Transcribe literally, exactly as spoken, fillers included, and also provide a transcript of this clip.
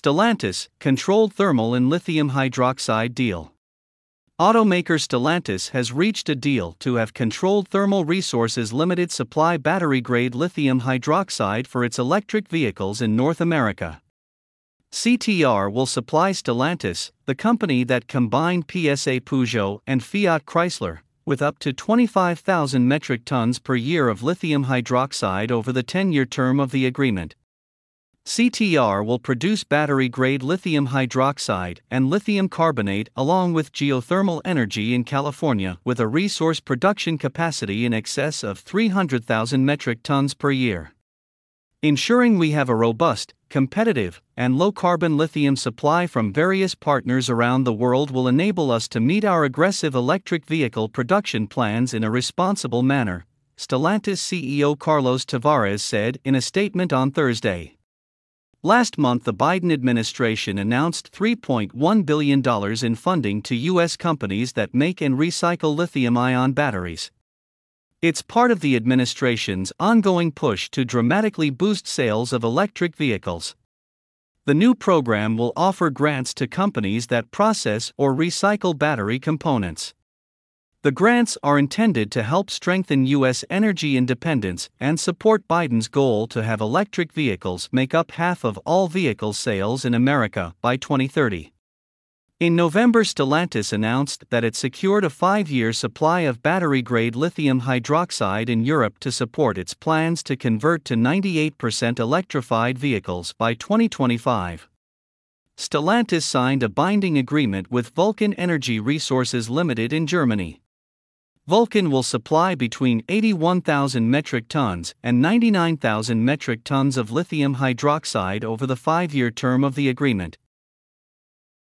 Stellantis, controlled thermal and lithium hydroxide deal. Automaker Stellantis has reached a deal to have Controlled Thermal Resources Limited supply battery-grade lithium hydroxide for its electric vehicles in North America. C T R will supply Stellantis, the company that combined P S A Peugeot and Fiat Chrysler, with up to twenty-five thousand metric tons per year of lithium hydroxide over the ten-year term of the agreement. C T R will produce battery-grade lithium hydroxide and lithium carbonate along with geothermal energy in California with a resource production capacity in excess of three hundred thousand metric tons per year. Ensuring we have a robust, competitive, and low-carbon lithium supply from various partners around the world will enable us to meet our aggressive electric vehicle production plans in a responsible manner, Stellantis C E O Carlos Tavares said in a statement on Thursday. Last month, the Biden administration announced three point one billion dollars in funding to U S companies that make and recycle lithium-ion batteries. It's part of the administration's ongoing push to dramatically boost sales of electric vehicles. The new program will offer grants to companies that process or recycle battery components. The grants are intended to help strengthen U S energy independence and support Biden's goal to have electric vehicles make up half of all vehicle sales in America by twenty thirty. In November, Stellantis announced that it secured a five-year supply of battery-grade lithium hydroxide in Europe to support its plans to convert to ninety-eight percent electrified vehicles by twenty twenty-five. Stellantis signed a binding agreement with Vulcan Energy Resources Limited in Germany. Vulcan will supply between eighty-one thousand metric tons and ninety-nine thousand metric tons of lithium hydroxide over the five-year term of the agreement.